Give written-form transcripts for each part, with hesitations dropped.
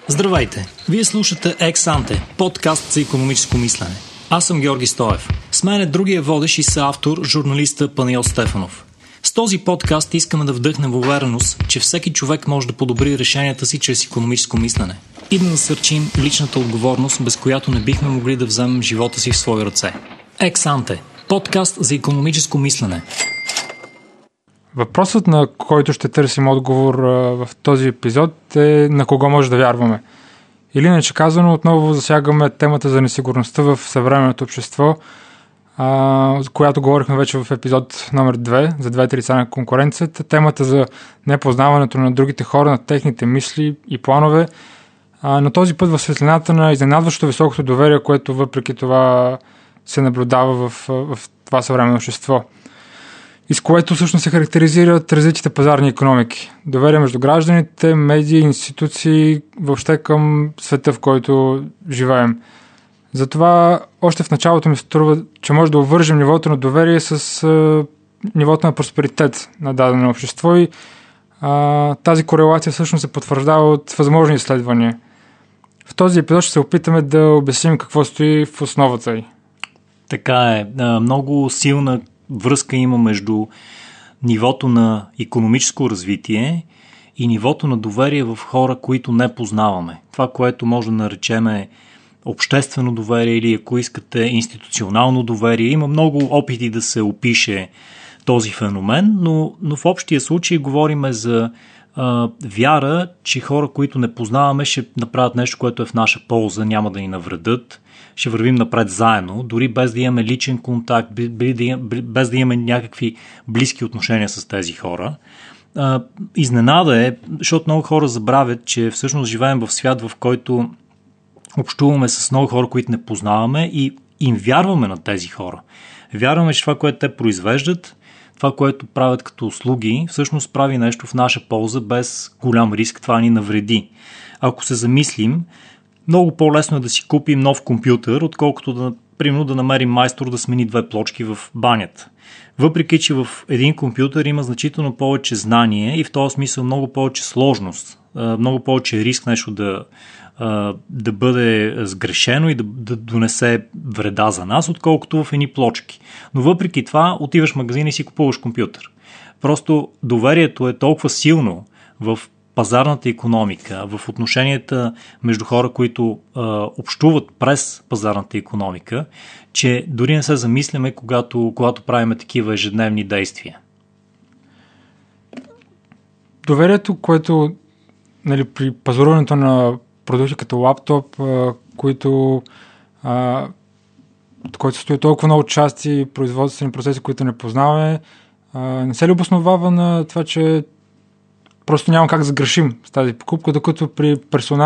Здравейте! Вие слушате Ex-Ante, подкаст за икономическо мислене. Аз съм Георги Стоев. С мен е другия водещ и съавтор, журналиста Панайот Стефанов. С този подкаст искаме да вдъхнем увереност, че всеки човек може да подобри решенията си чрез икономическо мислене и да насърчим личната отговорност, без която не бихме могли да вземем живота си в свои ръце. Ex-Ante, подкаст за икономическо мислене. Въпросът, на който ще търсим отговор в този епизод е на кого може да вярваме. Или иначе казано, отново засягаме темата за несигурността в съвременното общество, за която говорихме вече в епизод номер 2, за двете лица на конкуренцията. Темата за непознаването на другите хора, на техните мисли и планове. На този път в светлината на изненадващо високото доверие, което въпреки това се наблюдава в това съвременно общество. И с което всъщност се характеризират развитите пазарни икономики. Доверие между гражданите, медии, институции, въобще към света, в който живеем. Затова още в началото ми се струва, че може да обвържем нивото на доверие с нивото на просперитет на дадено общество и тази корелация всъщност се потвърждава от възможни изследвания. В този епизод ще се опитаме да обясним какво стои в основата й. Така е. Много силна връзка има между нивото на икономическо развитие и нивото на доверие в хора, които не познаваме. Това, което може да наречеме обществено доверие или, ако искате, институционално доверие. Има много опити да се опише този феномен, но в общия случай говорим за вяра, че хора, които не познаваме, ще направят нещо, което е в наша полза, няма да ни навредят. Ще вървим напред заедно, дори без да имаме личен контакт, без да имаме някакви близки отношения с тези хора. Изненада е, защото много хора забравят, че всъщност живеем в свят, в който общуваме с много хора, които не познаваме и им вярваме на тези хора. Вярваме, че това, което те произвеждат, това, което правят като услуги, всъщност прави нещо в наша полза без голям риск, това ни навреди. Ако се замислим, много по-лесно е да си купим нов компютър, отколкото примерно да намерим майстор да смени две плочки в банята. Въпреки че в един компютър има значително повече знание и в този смисъл много повече сложност, много повече риск нещо да бъде сгрешено и да донесе вреда за нас, отколкото в едни плочки. Но въпреки това отиваш в магазин и си купуваш компютър. Просто доверието е толкова силно в пазарната икономика, в отношенията между хора, които общуват през пазарната икономика, че дори не се замисляме, когато правим такива ежедневни действия. Доверието, което при пазаруването на продукти като лаптоп, който стои толкова много части, производствени процеси, които не познаваме, не се ли обосновава на това, че просто няма как да сгрешим с тази покупка, докато при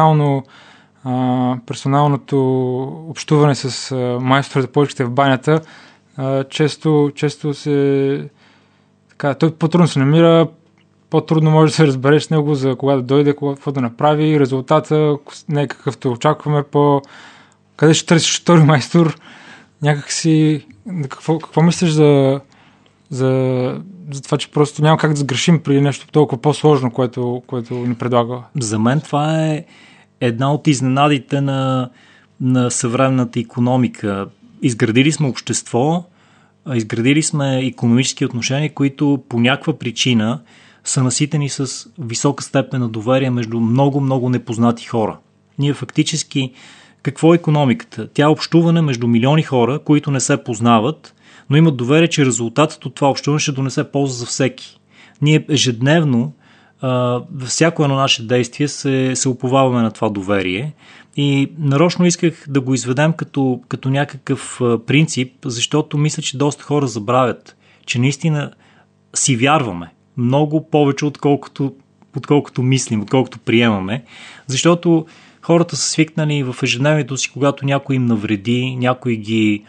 персоналното общуване с майстора за плочките в банята, често се така, той по-трудно се намира, по-трудно може да се разбереш с него за кога да дойде, какво да направи, резултата не е какъвто очакваме, къде ще търсиш втори майстор, някакси, какво мислиш за това, че просто няма как да сгрешим при нещо толкова по-сложно, което ни предлага? За мен това е една от изненадите на съвременната икономика. Изградили сме общество, изградили сме икономически отношения, които по някаква причина са наситени с висока степен на доверие между много непознати хора. Ние фактически, какво е икономиката? Тя е общуване между милиони хора, които не се познават, но имат доверие, че резултатът от това общуване ще донесе полза за всеки. Ние ежедневно, във всяко едно наше действие се уповаваме на това доверие и нарочно исках да го изведем като някакъв принцип, защото мисля, че доста хора забравят, че наистина си вярваме много повече, отколкото мислим, отколкото приемаме, защото хората са свикнали в ежедневието си, когато някой им навреди, някой ги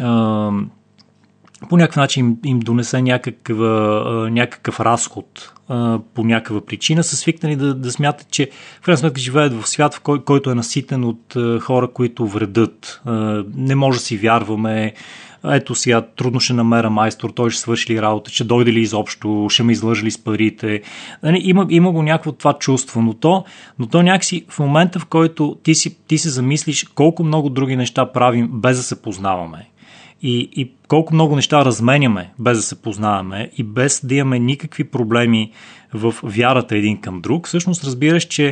по някакъв начин им донесе някакъв разход по някаква причина, са свикнали да смятат, че в крайна сметка живеят в свят, в който е наситен от хора, които вредят. Не може да си вярваме, ето сега трудно ще намеря майстор, той ще свърши ли работа, ще дойде ли изобщо, ще ме излъжи ли с парите. Има го някакво това чувство, но то някакси в момента, в който ти се замислиш колко много други неща правим без да се познаваме и колко много неща разменяме без да се познаваме и без да имаме никакви проблеми в вярата един към друг, всъщност разбираш, че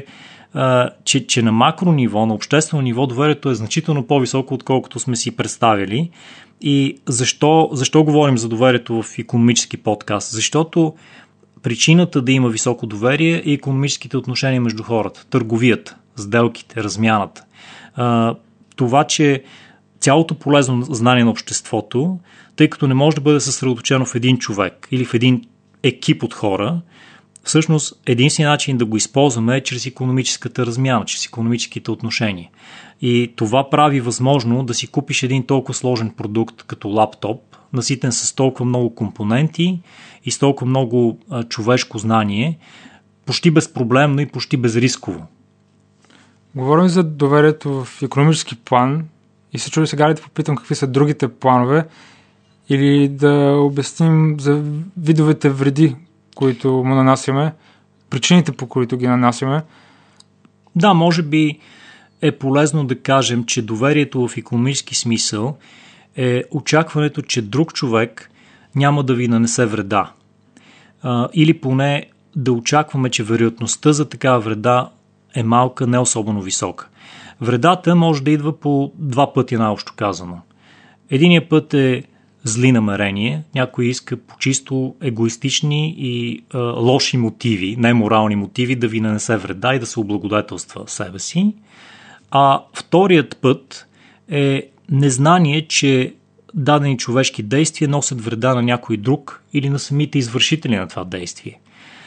на макро ниво, на обществено ниво доверието е значително по-високо, отколкото сме си представили. И защо говорим за доверието в икономически подкаст? Защото причината да има високо доверие е икономическите отношения между хората, търговията, сделките, размяната. Това, че цялото полезно знание на обществото, тъй като не може да бъде съсредоточено в един човек или в един екип от хора, всъщност единственият начин да го използваме е чрез икономическата размяна, чрез икономическите отношения. И това прави възможно да си купиш един толкова сложен продукт като лаптоп, наситен с толкова много компоненти и с толкова много човешко знание, почти безпроблемно и почти безрисково. Говорим за доверието в икономически план и се чуди сега ли да попитам какви са другите планове или да обясним за видовете вреди, които му нанасяме, причините, по които ги нанасяме. Да, може би е полезно да кажем, че доверието в икономически смисъл е очакването, че друг човек няма да ви нанесе вреда. Или поне да очакваме, че вероятността за такава вреда е малка, не особено висока. Вредата може да идва по два пъти, наобщо казано. Единият път е зли намерения, някой иска по чисто егоистични и лоши мотиви, неморални мотиви да ви нанесе вреда и да се облагодетелства себе си. А вторият път е незнание, че дадени човешки действия носят вреда на някой друг или на самите извършители на това действие.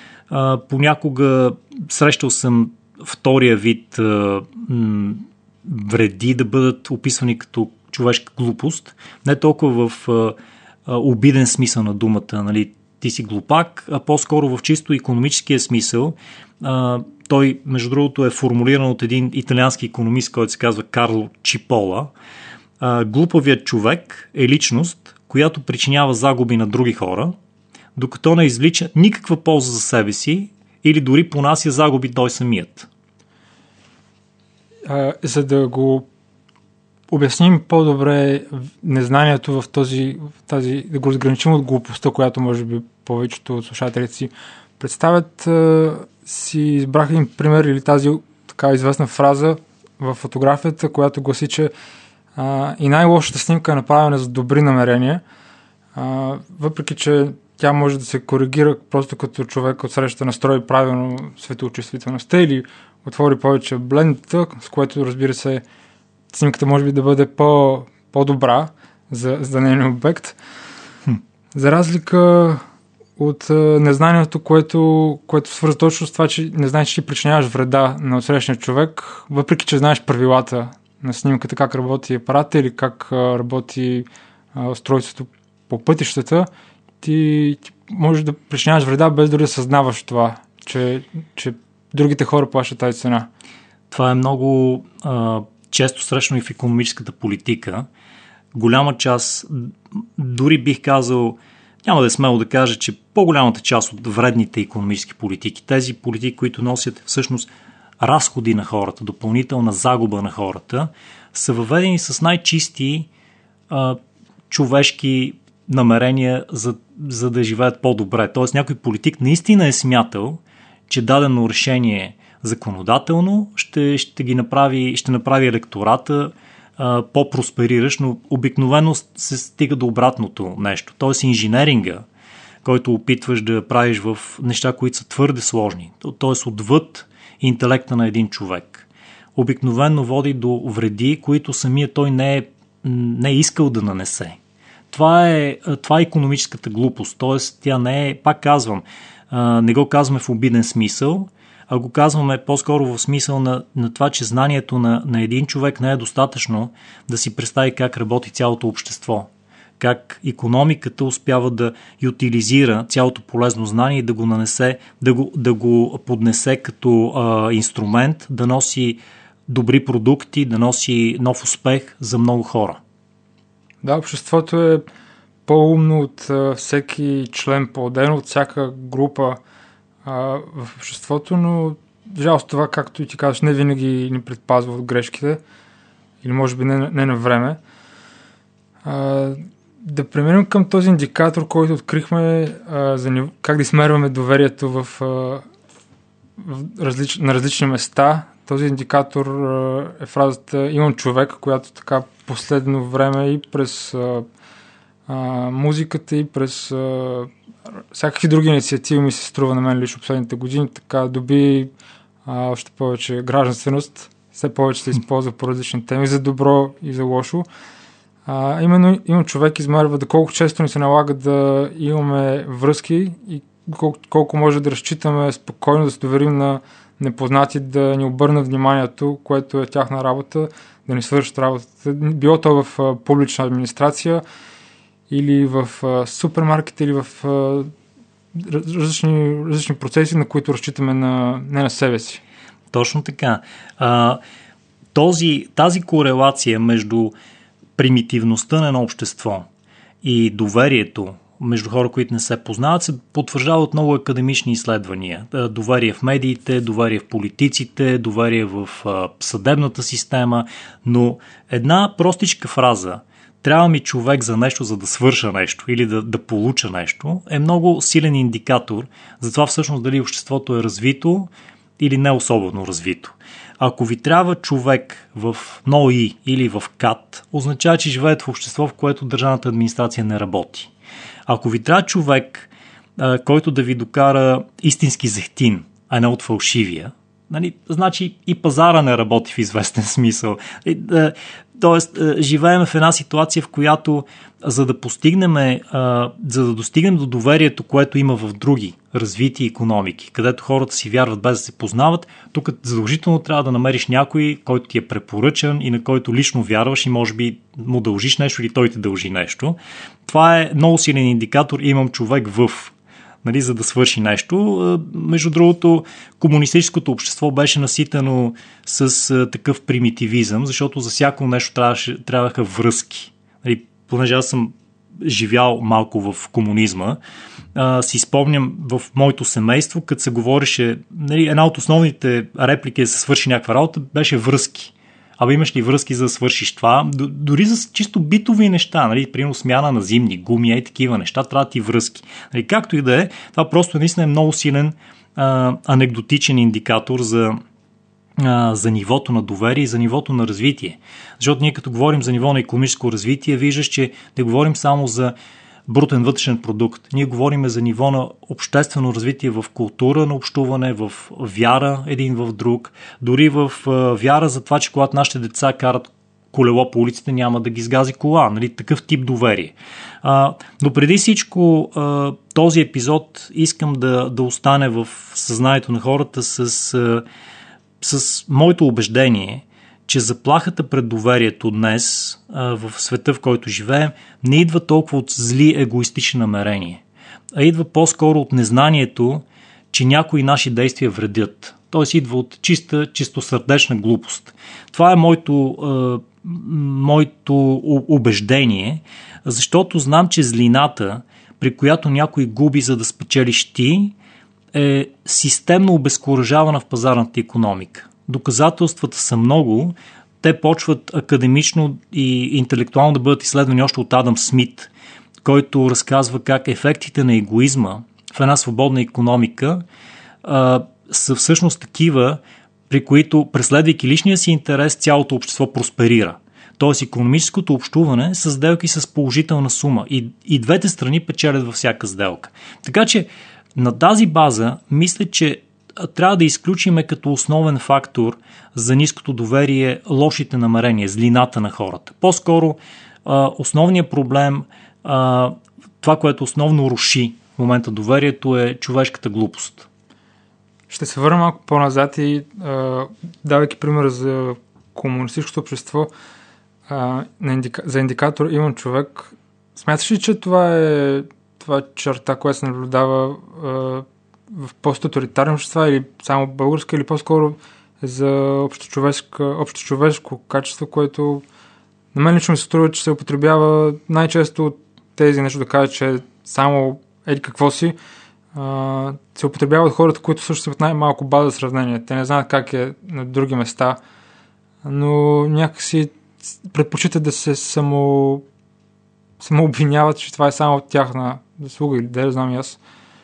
Понякога срещал съм втория вид вреди да бъдат описвани като човешка глупост, не толкова в обиден смисъл на думата, нали, ти си глупак, а по-скоро в чисто икономическия смисъл. Той, между другото, е формулиран от един италиански икономист, който се казва Карло Чипола. Глупавият човек е личност, която причинява загуби на други хора, докато не извлича никаква полза за себе си или дори понася загуби той самият. За да го обясним по-добре незнанието в тази, да го разграничим от глупостта, която може би повечето от слушателите си представят, си избрах един пример или тази така известна фраза в фотографията, която гласи, че и най-лошата снимка е направена за добри намерения, въпреки че тя може да се коригира просто като човек отсреща настрои правилно светоочувствителността или отвори повече блендата, с което, разбира се, снимката може би да бъде по-добра за нейния обект. За разлика от незнанието, което свързва точно с това, че не знаеш, че ти причиняваш вреда на отсрещния човек, въпреки че знаеш правилата на снимката, как работи апарата или как работи устройството по пътищата, ти можеш да причиняваш вреда без дори да съзнаваш това, че другите хора плащат тази цена. Това е много често срещано и в икономическата политика. Голяма част, дори бих казал, няма да е смело да кажа, че по-голямата част от вредните икономически политики, тези политики, които носят всъщност разходи на хората, допълнителна загуба на хората, са въведени с най-чисти човешки намерения за да живеят по-добре. Тоест някой политик наистина е смятал, че дадено решение законодателно ще направи електората по-проспериращ, но обикновено се стига до обратното нещо. Тоест инженеринга, който опитваш да правиш в неща, които са твърде сложни, т.е. отвъд интелекта на един човек, обикновено води до вреди, които самия той не е искал да нанесе. Това е икономическата глупост, т.е. тя не е, пак казвам, не го казваме в обиден смисъл, а го казваме по-скоро в смисъл на това, че знанието на един човек не е достатъчно да си представи как работи цялото общество, как икономиката успява да ютилизира цялото полезно знание и да го нанесе, да го поднесе като инструмент, да носи добри продукти, да носи нов успех за много хора. Да, обществото е по-умно от всеки член по-отделно, от всяка група в обществото, но жалост това, както и ти казваш, не винаги ни предпазва от грешките или може би не на време. Да преминем към този индикатор, който открихме как да измерваме доверието на различни места. Този индикатор е фразата "имам човек", която така последно време и през музиката и през всякакви други инициативи ми се струва на мен лично последните години, така доби още повече гражданственост. Все повече се използва по различни теми, за добро и за лошо. Именно имам човек измерва доколко често ни се налага да имаме връзки и колко може да разчитаме спокойно, да се доверим на непознати, да ни обърнат вниманието, което е тяхна работа, да ни свършат работата. Било то в публична администрация или в супермаркет, или в различни процеси, на които разчитаме не на себе си. Точно така. Тази корелация между примитивността на едно общество и доверието между хора, които не се познават, се потвърждава от много академични изследвания. Доверие в медиите, доверие в политиците, доверие в съдебната система, но една простичка фраза "трябва ми човек за нещо, за да свърша нещо или да получа нещо" е много силен индикатор за това всъщност дали обществото е развито или не особено развито. Ако ви трябва човек в НОИ или в КАТ, означава, че живеете в общество, в което държавната администрация не работи. Ако ви трябва човек, който да ви докара истински зехтин, а не от фалшивия, значи и пазара не работи в известен смисъл. Тоест, живеем в една ситуация, в която за да достигнем до доверието, което има в други развити икономики, където хората си вярват без да се познават, тук задължително трябва да намериш някой, който ти е препоръчан и на който лично вярваш и може би му дължиш нещо или той ти дължи нещо. Това е много силен индикатор "имам човек за да свърши нещо. Между другото, комунистическото общество беше наситено с такъв примитивизъм, защото за всяко нещо трябваха връзки. Понеже аз съм живял малко в комунизма, си спомням в моето семейство, като се говореше, една от основните реплики да се свърши някаква работа беше връзки. Абе, имаш ли връзки за да свършиш това? Дори за чисто битови неща, примерно смяна на зимни гуми и такива неща, трябва ти връзки. Както и да е, това просто наистина е много силен анекдотичен индикатор за нивото на доверие и за нивото на развитие. Защото ние като говорим за ниво на икономическо развитие, виждаш, че не говорим само за брутен вътрешен продукт. Ние говорим за ниво на обществено развитие в култура на общуване, в вяра един в друг, дори в вяра за това, че когато нашите деца карат колело по улиците, няма да ги сгази кола. Такъв тип доверие. Но преди всичко този епизод искам да остане в съзнанието на хората с моето убеждение, че заплахата пред доверието днес в света, в който живеем, не идва толкова от зли егоистични намерения, а идва по-скоро от незнанието, че някои наши действия вредят. Тоест идва от чистосърдечна глупост. Това е моето убеждение, защото знам, че злината, при която някой губи за да спечелиш ти, е системно обезкуражавана в пазарната икономика. Доказателствата са много, те почват академично и интелектуално да бъдат изследвани още от Адам Смит, който разказва как ефектите на егоизма в една свободна икономика са всъщност такива, при които, преследвайки личния си интерес, цялото общество просперира. Тоест, икономическото общуване са сделки с положителна сума и двете страни печелят във всяка сделка. Така че на тази база мисля, че трябва да изключиме като основен фактор за ниското доверие лошите намерения, злината на хората. По-скоро основният проблем, това, което основно руши в момента доверието, е човешката глупост. Ще се върна малко по-назад и давайки пример за комунистическото общество, за индикатор "имам човек", смяташ ли, че това е черта, която се наблюдава в по-тоталитарни общества или само българска, или по-скоро за общочовешко качество, което На мен лично ми се струва, че се употребява най-често от тези нещо да кажа, че само еди какво си, се употребява от хората, които също имат най-малко база сравнение. Те не знаят как е на други места, но някакси предпочитат да се самообвиняват, че това е само от тяхна заслуга или да знам и аз.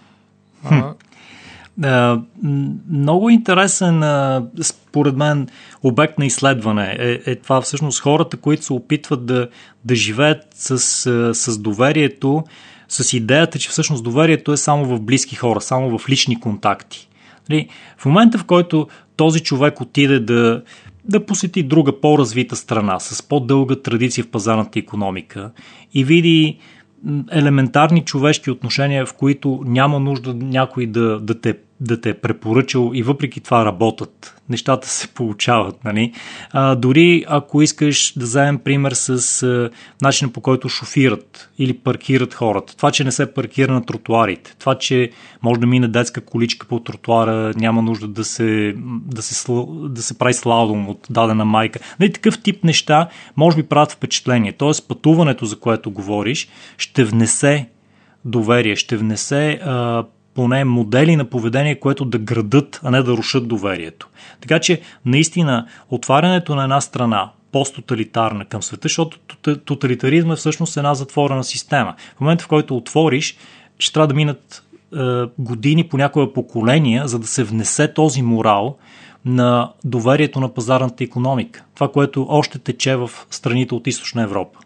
Много интересен, според мен, обект на изследване е това всъщност хората, които се опитват да живеят с доверието, с идеята, че всъщност доверието е само в близки хора, само в лични контакти. В момента, в който този човек отиде да посети друга по-развита страна, с по-дълга традиция в пазарната икономика и види елементарни човешки отношения, в които няма нужда някой да те е препоръчал и въпреки това работят. Нещата се получават. Нали? Дори ако искаш да вземем пример с начина, по който шофират или паркират хората. Това, че не се паркира на тротуарите. Това, че може да мине детска количка по тротуара, няма нужда да се прави слалом от дадена майка. Нали, такъв тип неща може би правят впечатление. Тоест пътуването, за което говориш, ще внесе доверие, ще внесе поне модели на поведение, което да градат, а не да рушат доверието. Така че, наистина, отварянето на една страна, посттоталитарна към света, защото тоталитаризма е всъщност една затворена система. В момента, в който отвориш, ще трябва да минат години, понякога поколения, за да се внесе този морал на доверието на пазарната икономика. Това, което още тече в страните от Източна Европа.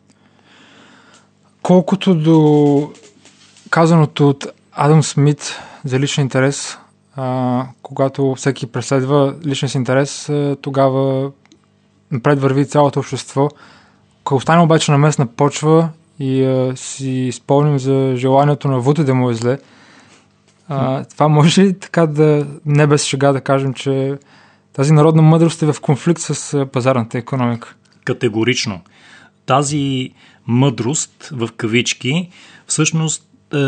Колкото до казаното от Адам Смит за личен интерес, когато всеки преследва личен си интерес, тогава напред върви цялото общество. Ако остане обаче на местна почва и си спомним за желанието на Вуте да му е зле, това може ли така да, не без шега да кажем, че тази народна мъдрост е в конфликт с пазарната икономика? Категорично. Тази мъдрост, в кавички, всъщност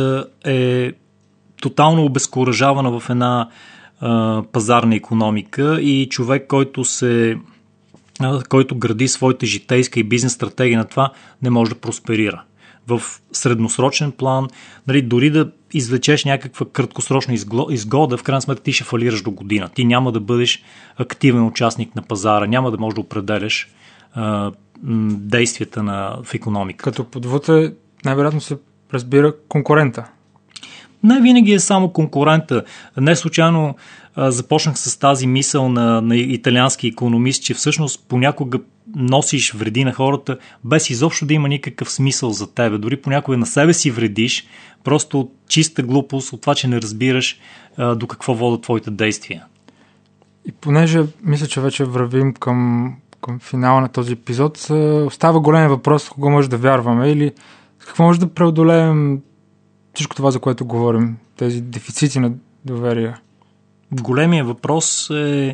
е тотално обезкуражавана в една пазарна икономика и човек, който гради своята житейска и бизнес стратегия на това, не може да просперира. В средносрочен план, нали, дори да извлечеш някаква краткосрочна изгода, в крайна сметка ти ще фалираш до година. Ти няма да бъдеш активен участник на пазара, няма да можеш да определяш действията в икономиката. Като подвуте най-вероятно се разбира конкурента. Не винаги е само конкурента. Не случайно започнах с тази мисъл на италиански икономист, че всъщност понякога носиш вреди на хората, без изобщо да има никакъв смисъл за тебе. Дори понякога на себе си вредиш, просто от чиста глупост, от това, че не разбираш до какво водят твоите действия. И понеже мисля, че вече вървим към финала на този епизод, остава голям въпрос, кого може да вярваме или какво може да преодолеем всичко това, за което говорим, тези дефицити на доверие. Големия въпрос е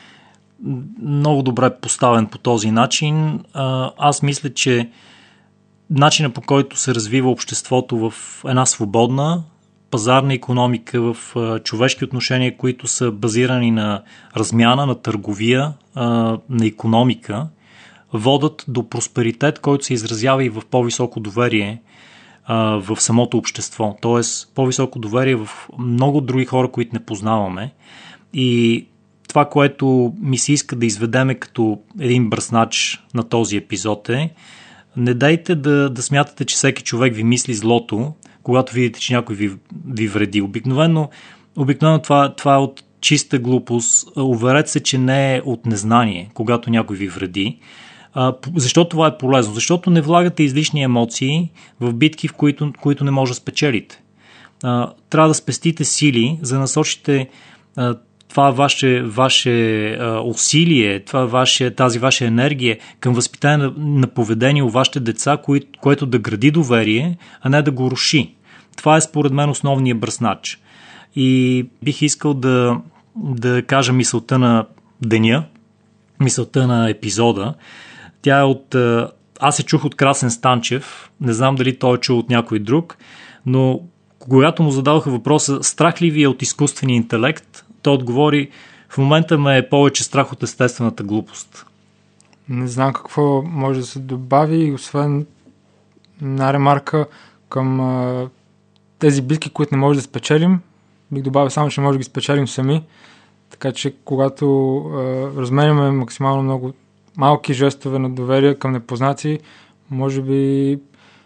много добре поставен по този начин. Аз мисля, че начинът, по който се развива обществото в една свободна пазарна икономика, в човешки отношения, които са базирани на размяна, на търговия, на икономика, водят до просперитет, който се изразява и в по-високо доверие в самото общество. Тоест, по-високо доверие в много други хора, които не познаваме. И това, което ми се иска да изведеме като един бръснач на този епизод е: не дайте да смятате, че всеки човек ви мисли злото, когато видите, че някой ви вреди. Обикновено това е от чиста глупост. Уверете се, че не е от незнание, когато някой ви вреди. Защо това е полезно? Защото не влагате излишни емоции в битки, в които не може да спечелите. Трябва да спестите сили, за да насочите това ваше усилие, тази ваша енергия към възпитание на поведение у вашите деца, което да гради доверие, а не да го руши. Това е според мен основният бръснач. И бих искал да кажа мисълта на деня, мисълта на епизода. Тя е аз се чух от Красен Станчев, не знам дали той е чул от някой друг, но когато му зададоха въпроса: страх ли ви е от изкуствения интелект, той отговори: в момента ме е повече страх от естествената глупост. Не знам какво може да се добави, освен една ремарка към тези битки, които не може да спечелим. Бих добавил само, че може да ги спечелим сами. Така че когато разменяме максимално много малки жестове на доверие към непознати, може би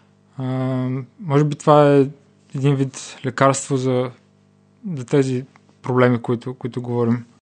това е един вид лекарство за тези проблеми, които говорим.